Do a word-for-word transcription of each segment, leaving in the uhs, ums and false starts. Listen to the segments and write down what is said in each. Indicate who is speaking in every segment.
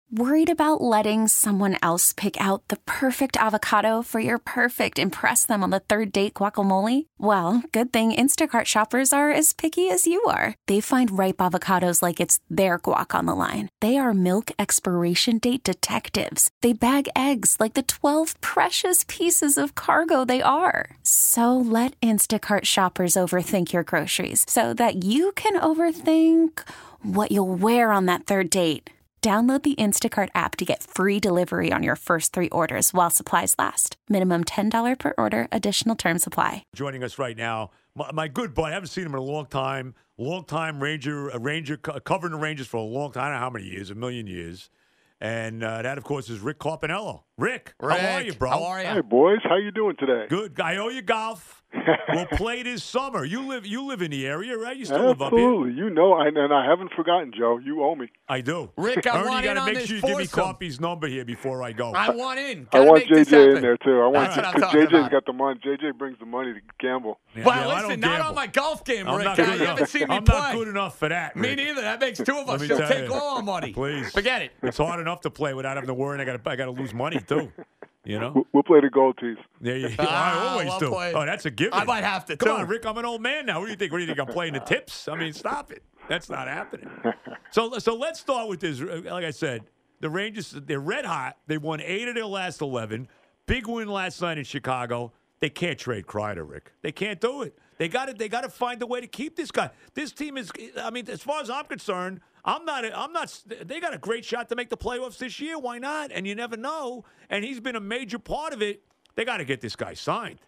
Speaker 1: Worried about letting someone else pick out the perfect avocado for your perfect impress them on the third date guacamole? Well, good thing Instacart shoppers are as picky as you are. They find ripe avocados like it's their guac on the line. They are milk expiration date detectives. They bag eggs like the twelve precious pieces of cargo they are. So let Instacart shoppers overthink your groceries so that you can overthink what you'll wear on that third date. Download the Instacart app to get free delivery on your first three orders while supplies last. Minimum ten dollars per order. Additional terms apply.
Speaker 2: Joining us right now, my, my good buddy. I haven't seen him in a long time. Long time Ranger, a Ranger covering the Rangers for a long time. I don't know how many years, a million years. And uh, that, of course, is Rick Carpinello. Rick,
Speaker 3: Rick,
Speaker 2: how are you, bro?
Speaker 3: How are you?
Speaker 4: Hey, boys. How you doing today?
Speaker 2: Good. I owe you golf. We'll play this summer. You live you live in the area, right? You still live up here?
Speaker 4: Absolutely. You know, I, and I haven't forgotten, Joe. You owe me.
Speaker 2: I do.
Speaker 3: Rick, I
Speaker 2: Ernie,
Speaker 3: want
Speaker 2: you
Speaker 3: in
Speaker 2: got to
Speaker 3: on
Speaker 2: make
Speaker 3: this
Speaker 2: sure you give me
Speaker 3: foursome.
Speaker 2: Coffee's number here before I go.
Speaker 3: I want in.
Speaker 4: I
Speaker 3: Gotta
Speaker 4: want
Speaker 3: make
Speaker 4: J
Speaker 3: this
Speaker 4: J in
Speaker 3: happen.
Speaker 4: there, too. I want
Speaker 3: That's what I'm
Speaker 4: because
Speaker 3: talking
Speaker 4: J J's
Speaker 3: about.
Speaker 4: got the money. J J brings the money to gamble.
Speaker 2: Yeah,
Speaker 3: Well,
Speaker 2: yeah, I don't
Speaker 3: listen, not
Speaker 2: gamble.
Speaker 3: on my golf game,
Speaker 2: I'm
Speaker 3: Rick.
Speaker 2: not
Speaker 3: Uh,
Speaker 2: good
Speaker 3: you haven't
Speaker 2: enough.
Speaker 3: seen me
Speaker 2: I'm
Speaker 3: play.
Speaker 2: not good enough for that,
Speaker 3: Me
Speaker 2: Rick.
Speaker 3: neither. That makes two of
Speaker 2: Let
Speaker 3: us.
Speaker 2: me
Speaker 3: She'll
Speaker 2: tell
Speaker 3: take
Speaker 2: you.
Speaker 3: all our money.
Speaker 2: Please.
Speaker 3: Forget it.
Speaker 2: It's hard enough to play without having to worry. I got to I got to lose money too. You know.
Speaker 4: We'll, we'll play the gold tees.
Speaker 2: There you go.
Speaker 3: Ah,
Speaker 2: I always
Speaker 3: well
Speaker 2: do.
Speaker 3: played.
Speaker 2: Oh, that's a given.
Speaker 3: I might have to,
Speaker 2: Come
Speaker 3: too.
Speaker 2: on, Rick. I'm an old man now. What do you think? What do you think? I'm playing the tips? I mean, stop it. That's not happening. So, so let's start with this. Like I said, the Rangers, they're red hot. They won eight of their last eleven. Big win last night in Chicago. They can't trade Kreider, Rick. They can't do it. They got to. They got to find a way to keep this guy. This team is. I mean, as far as I'm concerned, I'm not. I'm not. They got a great shot to make the playoffs this year. Why not? And you never know. And he's been a major part of it. They got to get this guy signed.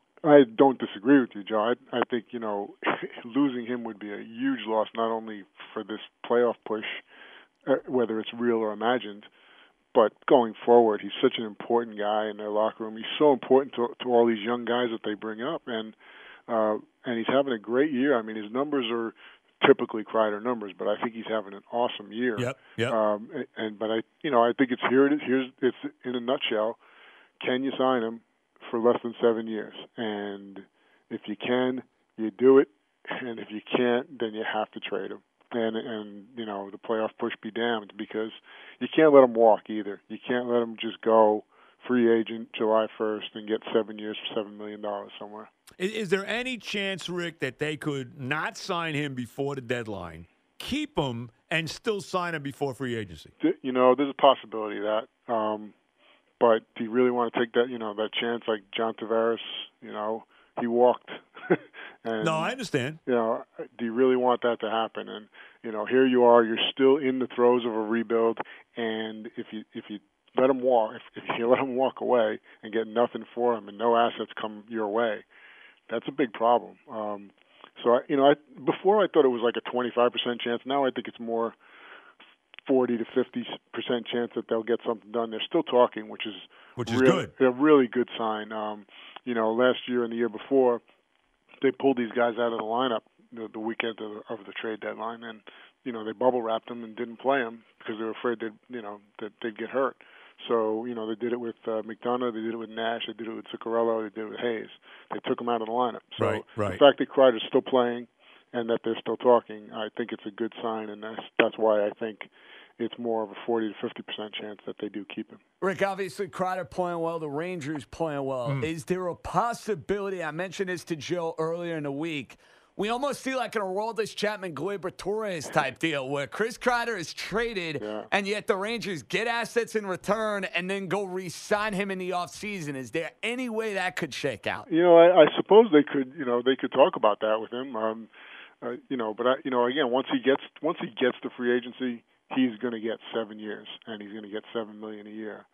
Speaker 4: I don't disagree with you, Joe. I, I think, you know, losing him would be a huge loss, not only for this playoff push, uh, whether it's real or imagined, but going forward, he's such an important guy in their locker room. He's so important to, to all these young guys that they bring up, and uh, and he's having a great year. I mean, his numbers are typically Kreider numbers, but I think he's having an awesome year.
Speaker 2: Yep, yep.
Speaker 4: Um, and, and but I, you know, I think it's here. It is. Here's it's in a nutshell. Can you sign him for less than seven years? And if you can, you do it. And if you can't, then you have to trade him. And and you know, the playoff push be damned, because you can't let him walk either. You can't let him just go free agent July first and get seven years for seven million dollars somewhere.
Speaker 2: Is, is there any chance, Rick, that they could not sign him before the deadline, keep him, and still sign him before free agency?
Speaker 4: You know, there's a possibility of that. Um, but do you really want to take that, you know, that chance like John Tavares, you know, he walked. and,
Speaker 2: No, I understand.
Speaker 4: You know, do you really want that to happen? And, you know, here you are, you're still in the throes of a rebuild, and if you if you let him walk, if, if you let him walk away and get nothing for him and no assets come your way, that's a big problem. Um, so, I, you know, I, before I thought it was like a twenty-five percent chance. Now I think it's more forty to fifty percent chance that they'll get something done. They're still talking, which is
Speaker 2: Which is
Speaker 4: really,
Speaker 2: good.
Speaker 4: a really good sign. Um, you know, last year and the year before, they pulled these guys out of the lineup the, the weekend of the, of the trade deadline, and you know they bubble wrapped them and didn't play them because they were afraid that you know that they'd get hurt. So you know they did it with uh, McDonough, they did it with Nash, they did it with Zuccarello, they did it with Hayes. They took them out of the lineup. So
Speaker 2: Right, right.
Speaker 4: the fact that Kreider's still playing and that they're still talking, I think it's a good sign, and that's that's why I think it's more of a forty to fifty percent chance that they do keep him.
Speaker 3: Rick, obviously, Kreider playing well, the Rangers playing well.
Speaker 2: Mm.
Speaker 3: Is there a possibility, I mentioned this to Joe earlier in the week, we almost feel like an Aroldis Chapman, Gleyber Torres type deal where Chris Kreider is traded,
Speaker 4: Yeah.
Speaker 3: and yet the Rangers get assets in return and then go re-sign him in the offseason. Is there any way that could shake out?
Speaker 4: You know, I, I suppose they could. You know, they could talk about that with him. Um, uh, you know, but I, you know, again, once he gets once he gets to free agency, he's going to get seven years, and he's going to get seven million a year.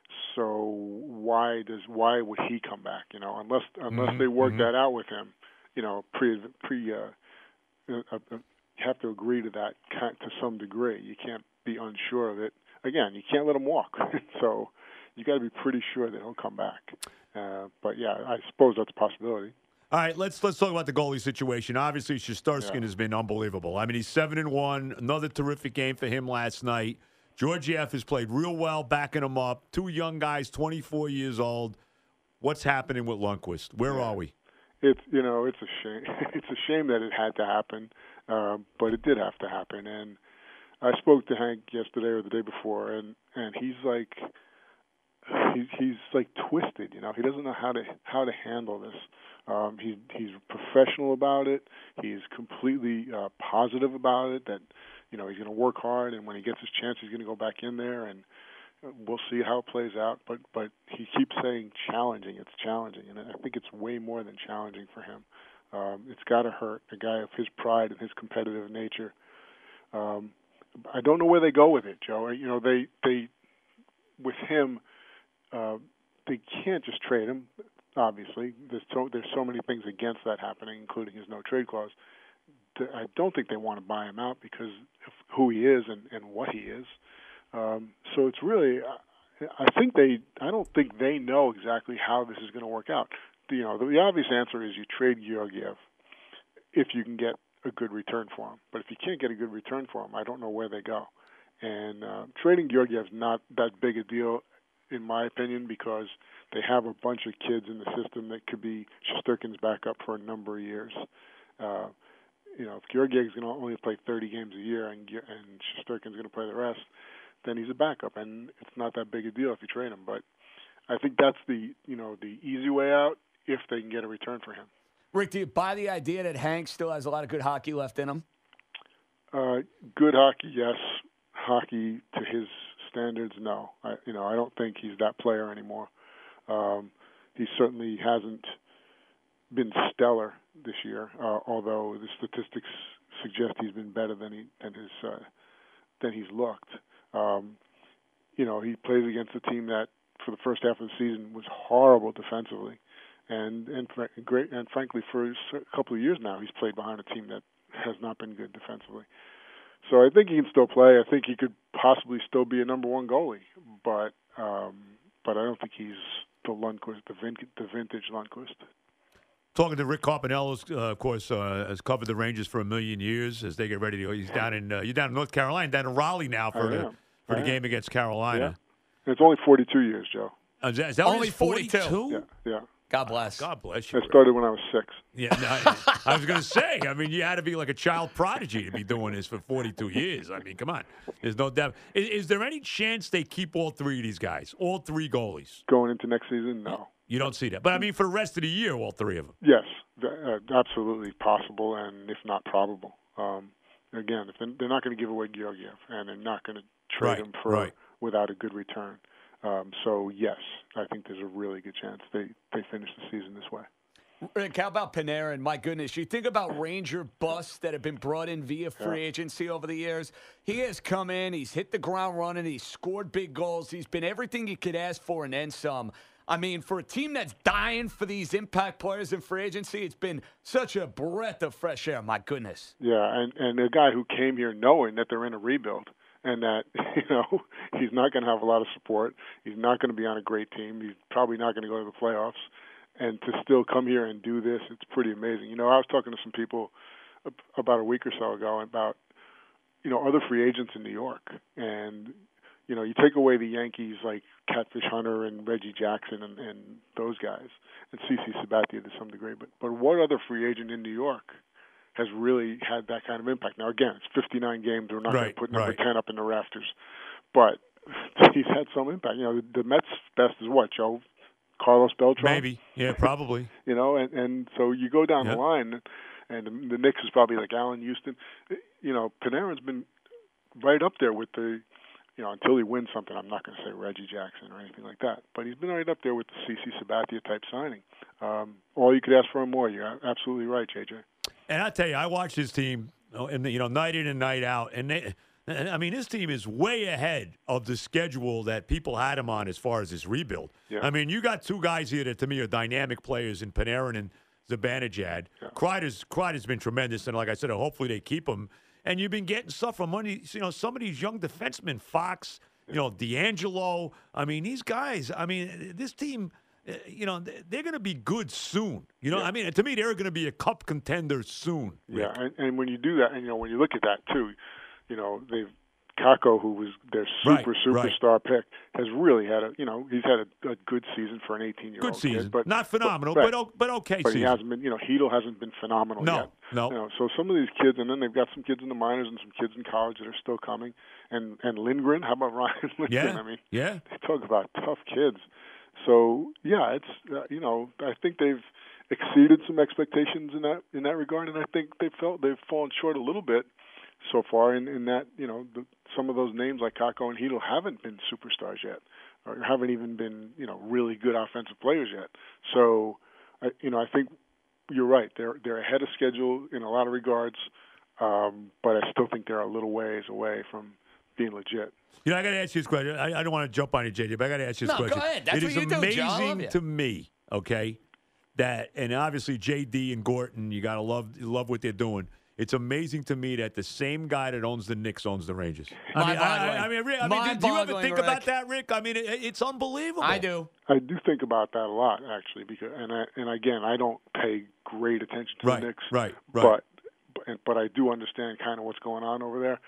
Speaker 4: So why does why would he come back? You know, unless unless
Speaker 2: Mm-hmm,
Speaker 4: they work
Speaker 2: mm-hmm.
Speaker 4: that out with him. You know, pre pre. Uh, uh, uh, you have to agree to that to some degree. You can't be unsure of it. Again, you can't let him walk. So you got to be pretty sure that he'll come back. Uh, but yeah, I suppose that's a possibility.
Speaker 2: All right, let's let's talk about the goalie situation. Obviously, Shesterkin
Speaker 4: Yeah.
Speaker 2: has been unbelievable. I mean, he's seven and one. Another terrific game for him last night. Georgiev has played real well, backing him up. Two young guys, twenty-four years old. What's happening with Lundqvist? Where
Speaker 4: Yeah.
Speaker 2: are we?
Speaker 4: It's you know it's a shame. It's a shame that it had to happen, uh, but it did have to happen. And I spoke to Hank yesterday or the day before, and and he's like, he's he's like twisted. You know, he doesn't know how to how to handle this. Um, he he's professional about it. He's completely uh, positive about it. That you know he's going to work hard, and when he gets his chance, he's going to go back in there, and we'll see how it plays out. But but he keeps saying challenging. It's challenging, and I think it's way more than challenging for him. Um, it's got to hurt a guy of his pride and his competitive nature. Um, I don't know where they go with it, Joe. You know, they they with him, uh, they can't just trade him. Obviously, there's so there's so many things against that happening, including his no trade clause. I don't think they want to buy him out because of who he is and, and what he is. Um, so it's really, I think they, I don't think they know exactly how this is going to work out. You know, the, the obvious answer is you trade Georgiev if you can get a good return for him. But if you can't get a good return for him, I don't know where they go. And uh, trading Georgiev is not that big a deal, in my opinion, because they have a bunch of kids in the system that could be Shesterkin's backup for a number of years. Uh, you know, if Georgiev is going to only play thirty games a year and and Shesterkin's going to play the rest, then he's a backup, and it's not that big a deal if you trade him. But I think that's the you know the easy way out if they can get a return for him.
Speaker 3: Rick, do you buy the idea that Hank still has a lot of good hockey left in him?
Speaker 4: Uh, good hockey, yes. Hockey to his standards, no. I, you know, I don't think he's that player anymore. Um, he certainly hasn't been stellar this year, uh, although the statistics suggest he's been better than he than his uh, than he's looked. Um, you know, he plays against a team that, for the first half of the season, was horrible defensively, and and great. And frankly, for a couple of years now, he's played behind a team that has not been good defensively. So I think he can still play. I think he could possibly still be a number one goalie, but um, but I don't think he's the Lundqvist, the, vin- the vintage Lundqvist.
Speaker 2: Talking to Rick Carpinello, uh, of course, uh, has covered the Rangers for a million years as they get ready to go. He's down in uh, you're down in North Carolina, down in Raleigh now for
Speaker 4: I
Speaker 2: the
Speaker 4: am.
Speaker 2: for
Speaker 4: I
Speaker 2: the
Speaker 4: am.
Speaker 2: game against Carolina.
Speaker 4: Yeah. It's only forty-two years, Joe.
Speaker 2: Uh, is that, is that what
Speaker 3: Only
Speaker 2: it is,
Speaker 3: forty-two?
Speaker 2: forty-two?
Speaker 4: Yeah, yeah.
Speaker 3: God bless.
Speaker 2: God bless you.
Speaker 4: I
Speaker 2: Rick.
Speaker 4: started when I was six.
Speaker 2: Yeah, no, I, I was going to say. I mean, you had to be like a child prodigy to be doing this for forty-two years. I mean, come on. There's no doubt. Is, is there any chance they keep all three of these guys, all three goalies?
Speaker 4: Going into next season, no.
Speaker 2: You don't see that. But I mean, for the rest of the year, all three of them.
Speaker 4: Yes, th- uh, absolutely possible, and if not probable. Um, again, if they're, they're not going to give away Georgiev, and they're not going to trade
Speaker 2: Right,
Speaker 4: him for
Speaker 2: right.
Speaker 4: without a good return. Um, so yes, I think there's a really good chance they, they finish the season this way.
Speaker 3: Rick, how about Panarin? My goodness, you think about Ranger busts that have been brought in via free
Speaker 4: Yeah.
Speaker 3: agency over the years. He has come in, he's hit the ground running, he's scored big goals, he's been everything you could ask for and then some. I mean, for a team that's dying for these impact players in free agency, it's been such a breath of fresh air. My goodness.
Speaker 4: Yeah, and, and a guy who came here knowing that they're in a rebuild and that, you know, he's not going to have a lot of support. He's not going to be on a great team. He's probably not going to go to the playoffs. And to still come here and do this, it's pretty amazing. You know, I was talking to some people about a week or so ago about, you know, other free agents in New York. And, you know, you take away the Yankees like Catfish Hunter and Reggie Jackson and, and those guys, and C C Sabathia to some degree. But but what other free agent in New York has really had that kind of impact? Now, again, it's fifty-nine games. We're not
Speaker 2: Right,
Speaker 4: going to put number
Speaker 2: right.
Speaker 4: ten up in the rafters. But he's had some impact. You know, the, the Mets' best is what, Joe? Carlos Beltran?
Speaker 2: Maybe. Yeah, probably.
Speaker 4: You know, and, and so you go down
Speaker 2: Yep.
Speaker 4: the line, and the, the Knicks is probably like Allen Houston. You know, Panarin's been right up there with the, you know, until he wins something, I'm not going to say Reggie Jackson or anything like that, but he's been right up there with the C C Sabathia type signing. Um, all you could ask for him more. You're absolutely right, J J.
Speaker 2: And I tell you, I watch his team, and you know, night in and night out, and they, I mean, his team is way ahead of the schedule that people had him on as far as this rebuild.
Speaker 4: Yeah.
Speaker 2: I mean, you got two guys here that to me are dynamic players in Panarin and Zibanejad.
Speaker 4: Yeah.
Speaker 2: Kreider's Kreider's been tremendous, and like I said, hopefully they keep him. And you've been getting stuff from money. You know, some of these young defensemen, Fox, you know, D'Angelo. I mean, these guys. I mean, this team. Uh, you know, they're going to be good soon. You know,
Speaker 4: Yeah.
Speaker 2: I mean, to me, they're going to be a cup contender soon. Rick.
Speaker 4: Yeah, and, and when you do that, and you know, when you look at that too, you know, they've Kako, who was their super
Speaker 2: right,
Speaker 4: superstar
Speaker 2: right.
Speaker 4: pick, has really had a you know he's had a, a good season for an eighteen-year-old
Speaker 2: Good season,
Speaker 4: kid, but
Speaker 2: not phenomenal,
Speaker 4: but,
Speaker 2: but but okay.
Speaker 4: But
Speaker 2: season.
Speaker 4: he hasn't been, you know, Heedle hasn't been phenomenal
Speaker 2: no,
Speaker 4: yet.
Speaker 2: No,
Speaker 4: you know, so some of these kids, and then they've got some kids in the minors and some kids in college that are still coming. And and Lindgren, how about Ryan Lindgren?
Speaker 2: Yeah,
Speaker 4: I mean,
Speaker 2: yeah.
Speaker 4: They talk about tough kids. So yeah, it's uh, you know, I think they've exceeded some expectations in that in that regard, and I think they felt they've fallen short a little bit so far in, in that, you know, the, some of those names like Kako and Heedle haven't been superstars yet, or haven't even been, you know, really good offensive players yet. So, I, you know, I think you're right. They're they're ahead of schedule in a lot of regards, um, but I still think they're a little ways away from being legit.
Speaker 2: You know, I got to ask you this question. I, I don't want to jump on you, J D, but I got to ask you this
Speaker 3: no,
Speaker 2: question.
Speaker 3: Go ahead. That's
Speaker 2: it
Speaker 3: what
Speaker 2: is
Speaker 3: you do, Joe. I love
Speaker 2: amazing
Speaker 3: you.
Speaker 2: to me, okay, that, and obviously J D and Gorton, you got to love love what they're doing. It's amazing to me that the same guy that owns the Knicks owns the Rangers. I mean, I, I, I mean, Rick, I mean, do, do you ever think
Speaker 3: Rick.
Speaker 2: about that, Rick? I mean, it, it's unbelievable.
Speaker 3: I do.
Speaker 4: I do think about that a lot, actually, because and I, and again, I don't pay great attention to
Speaker 2: right,
Speaker 4: the Knicks,
Speaker 2: right, right.
Speaker 4: But but but I do understand kind of what's going on over there.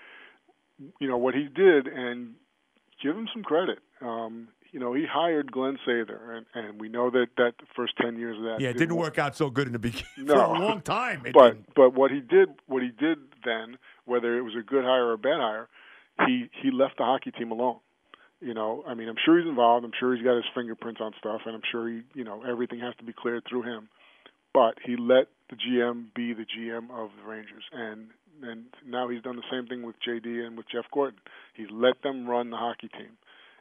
Speaker 4: You know what he did, and give him some credit. Um, you know, he hired Glenn Sather, and, and we know that, that the first ten years of that
Speaker 2: yeah, it didn't work out so good in the beginning
Speaker 4: no.
Speaker 2: for a long time. It
Speaker 4: but
Speaker 2: didn't.
Speaker 4: but what he did, what he did then, whether it was a good hire or a bad hire, he he left the hockey team alone. You know, I mean, I'm sure he's involved. I'm sure he's got his fingerprints on stuff, and I'm sure he, you know, everything has to be cleared through him. But he let the G M be the G M of the Rangers, and and now he's done the same thing with J D and with Jeff Gorton. He's let them run the hockey team,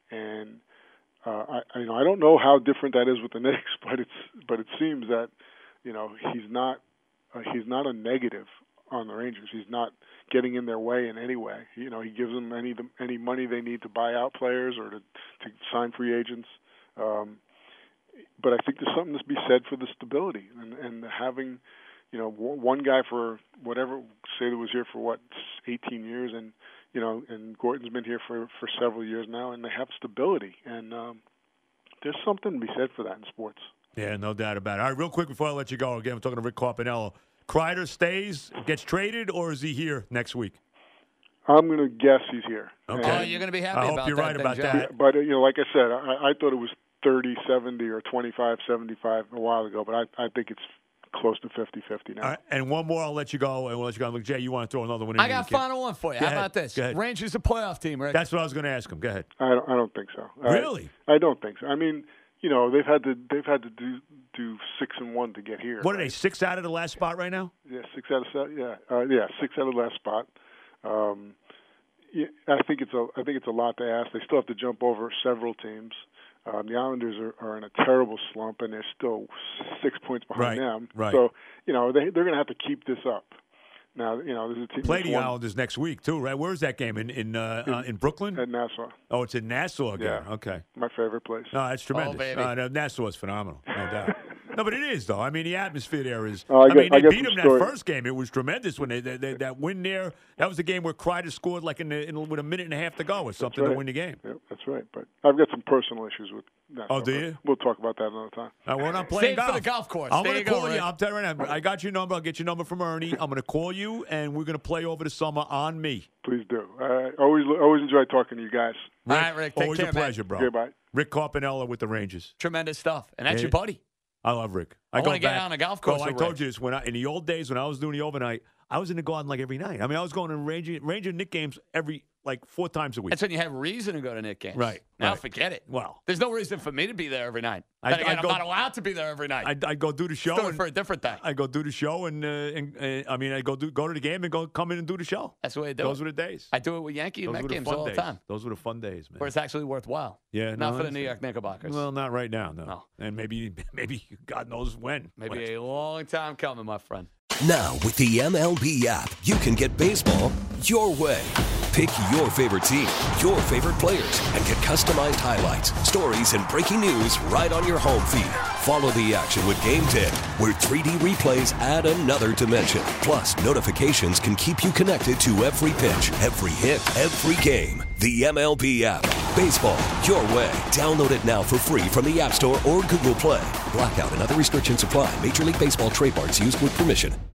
Speaker 4: and uh, I, you know, I don't know how different that is with the Knicks, but it's but it seems that, you know, he's not uh, he's not a negative on the Rangers. He's not getting in their way in any way. You know, he gives them any any money they need to buy out players or to to sign free agents. Um, but I think there's something to be said for the stability and and having, you know, one guy for whatever, say that was here for what, eighteen years, and you know, and Gorton's been here for, for several years now, and they have stability, and um, there's something to be said for that in sports.
Speaker 2: Yeah, no doubt about it. All right, real quick before I let you go, again, I'm talking to Rick Carpinello. Kreider stays, gets traded, or is he here next week?
Speaker 4: I'm going to guess he's here.
Speaker 2: Okay.
Speaker 3: Oh, you're going to be happy
Speaker 2: I hope
Speaker 3: about
Speaker 2: you're
Speaker 3: that.
Speaker 2: right
Speaker 3: then,
Speaker 2: about
Speaker 3: Joe.
Speaker 2: that.
Speaker 4: Yeah, but, you know, like I said, I, I thought it was thirty seventy or twenty-five seventy-five a while ago, but I, I think it's close to fifty-fifty now.
Speaker 2: All right, and one more, I'll let you go, and we'll let you go. Look, Jay, you want to throw another one in?
Speaker 3: I got a final one for you.
Speaker 2: Go
Speaker 3: How
Speaker 2: ahead.
Speaker 3: about this?
Speaker 2: Go ahead.
Speaker 3: Rangers a playoff team, Rick.
Speaker 2: That's what I was going to ask him. Go ahead.
Speaker 4: I don't, I don't think so.
Speaker 2: Really?
Speaker 4: I, I don't think so. I mean, you know, they've had to they've had to do do six and one to get here.
Speaker 2: What are
Speaker 4: right?
Speaker 2: they, six out of the last spot right now?
Speaker 4: Yeah, six out of seven. Yeah, uh, yeah, six out of the last spot. Um, yeah, I think it's a I think it's a lot to ask. They still have to jump over several teams. Um, the Islanders are, are in a terrible slump, and they're still six points behind
Speaker 2: Right,
Speaker 4: them.
Speaker 2: right.
Speaker 4: So, you know, they, they're going to have to keep this up. Now, you know, there's a team
Speaker 2: Play
Speaker 4: that's
Speaker 2: the
Speaker 4: won
Speaker 2: Islanders next week, too, right? Where's that game? In in uh, uh, in Brooklyn?
Speaker 4: at Nassau.
Speaker 2: Oh, it's in Nassau again.
Speaker 4: Yeah.
Speaker 2: Okay.
Speaker 4: My favorite place.
Speaker 2: No, that's tremendous.
Speaker 3: Oh, baby.
Speaker 2: Uh, no, Nassau is phenomenal, no doubt. No, but it is, though. I mean, the atmosphere there is.
Speaker 4: Oh, I
Speaker 2: I,
Speaker 4: got-
Speaker 2: mean,
Speaker 4: I
Speaker 2: they
Speaker 4: got
Speaker 2: beat
Speaker 4: some
Speaker 2: them that
Speaker 4: stories.
Speaker 2: first game. It was tremendous when they, they, they that win there. That was the game where Kreider scored like in, the, in with a minute and a half to go or something
Speaker 4: right.
Speaker 2: to win the game.
Speaker 4: Yep, that's right. But I've got some personal issues with Nassau.
Speaker 2: Oh, do
Speaker 4: but
Speaker 2: you?
Speaker 4: We'll talk about that another time.
Speaker 2: Uh, we're not playing
Speaker 3: Save for
Speaker 2: golf.
Speaker 3: the golf course.
Speaker 2: I'm
Speaker 3: There
Speaker 2: going
Speaker 3: you
Speaker 2: to
Speaker 3: go,
Speaker 2: call you.
Speaker 3: Rick.
Speaker 2: I'm telling you right now. I got your number. I'll get your number from Ernie. I'm going to call you, and we're going to play over the summer on me.
Speaker 4: Please do. I always always enjoy talking to you guys.
Speaker 3: All right, Rick. Take
Speaker 2: Always
Speaker 3: care,
Speaker 2: a pleasure,
Speaker 3: man.
Speaker 2: bro.
Speaker 4: Goodbye.
Speaker 2: Rick Carpinello with the Rangers.
Speaker 3: Tremendous stuff. And that's
Speaker 2: Yeah.
Speaker 3: your buddy.
Speaker 2: I love Rick.
Speaker 3: I
Speaker 2: go
Speaker 3: wanna get
Speaker 2: back-
Speaker 3: on a golf course
Speaker 2: Bro, I
Speaker 3: with
Speaker 2: told
Speaker 3: Rick.
Speaker 2: you this when I, in the old days when I was doing the overnight. I was in the garden like every night. I mean, I was going to Ranger Ranger Nick games every like four times a week.
Speaker 3: That's when you have reason to go to Nick games.
Speaker 2: Right,
Speaker 3: Now
Speaker 2: right.
Speaker 3: forget it.
Speaker 2: Well,
Speaker 3: There's no reason for me to be there every night.
Speaker 2: I-
Speaker 3: Then again,
Speaker 2: I'd
Speaker 3: I'm
Speaker 2: go-
Speaker 3: not allowed to be there every night.
Speaker 2: I I go do the show.
Speaker 3: Still
Speaker 2: and,
Speaker 3: for a different thing.
Speaker 2: I go do the show and uh, and uh, I mean I go do go to the game and go come in and do the show.
Speaker 3: That's the way I do
Speaker 2: Those
Speaker 3: it.
Speaker 2: were the days.
Speaker 3: I do it with Yankee and
Speaker 2: Those
Speaker 3: Met
Speaker 2: were the
Speaker 3: games
Speaker 2: fun
Speaker 3: all
Speaker 2: days.
Speaker 3: the time,
Speaker 2: Those were the fun days, man.
Speaker 3: where it's actually worthwhile.
Speaker 2: Yeah,
Speaker 3: Not
Speaker 2: no,
Speaker 3: for the
Speaker 2: I
Speaker 3: New York
Speaker 2: understand.
Speaker 3: Knickerbockers.
Speaker 2: Well, not right now, no.
Speaker 3: No.
Speaker 2: And maybe maybe God knows when.
Speaker 3: Maybe
Speaker 2: When.
Speaker 3: a long time coming, my friend.
Speaker 5: Now, with the M L B app, you can get baseball your way. Pick your favorite team, your favorite players, and get customized highlights, stories, and breaking news right on your home feed. Follow the action with Game ten, where three D replays add another dimension. Plus, notifications can keep you connected to every pitch, every hit, every game. The M L B app. Baseball your way. Download it now for free from the App Store or Google Play. Blackout and other restrictions apply. Major League Baseball trademarks used with permission.